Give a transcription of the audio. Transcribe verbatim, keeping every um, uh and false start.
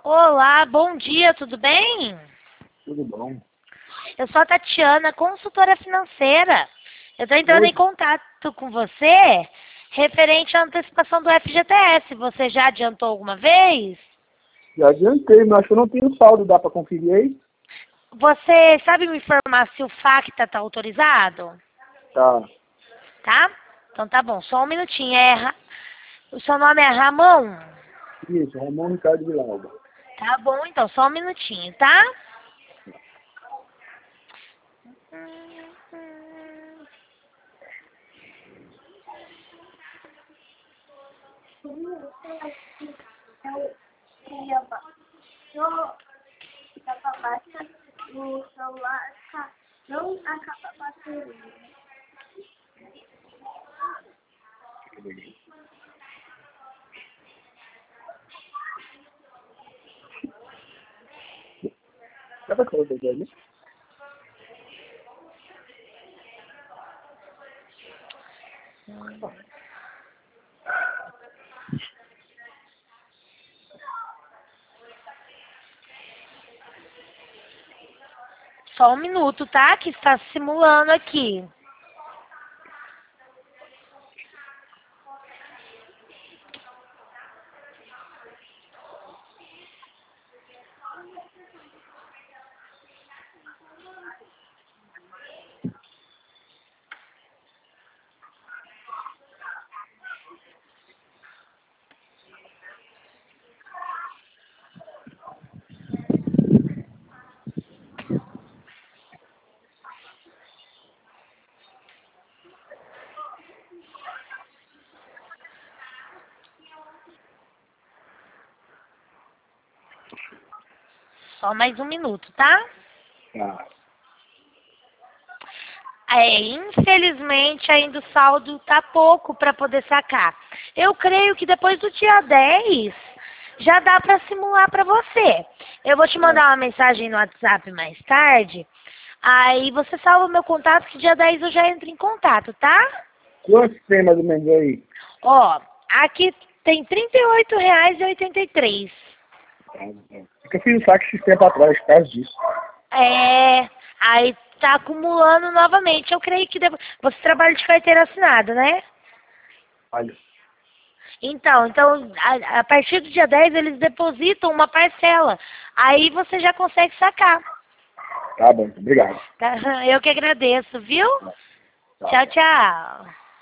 Olá, bom dia, tudo bem? Tudo bom. Eu sou a Tatiana, consultora financeira. Eu estou entrando Oi. em contato com você referente à antecipação do F G T S. Você já adiantou alguma vez? Já adiantei, mas acho que eu não tenho saldo, dá para conferir aí? Você sabe me informar se o Facta está autorizado? Tá. Tá? Então tá bom, só um minutinho. É Ra- O seu nome é Ramon? Isso, Ramon Ricardo Vilauba. Tá bom, então só um minutinho, tá? O celular tá- não acaba a bateria. Dá para colocar aqui, né? Só um minuto, tá? Que está simulando aqui. Só mais um minuto, tá? Tá. É, infelizmente ainda o saldo tá pouco para poder sacar. Eu creio que depois do dia dez já dá para simular para você. Eu vou te Tá. mandar uma mensagem no WhatsApp mais tarde. Aí você salva o meu contato que dia dez eu já entro em contato, tá? Quanto tem mais ou menos aí? Ó, aqui tem trinta e oito reais e oitenta e três. Tá, tá. É que eu fiz o saque esse tempo atrás, por causa disso. É, aí tá acumulando novamente. Eu creio que depois... Você trabalha de carteira assinada, né? Olha. Então, então a, a partir do dia dez eles depositam uma parcela. Aí você já consegue sacar. Tá bom, obrigado. Tá? Eu que agradeço, viu? Tá. Tchau, tchau.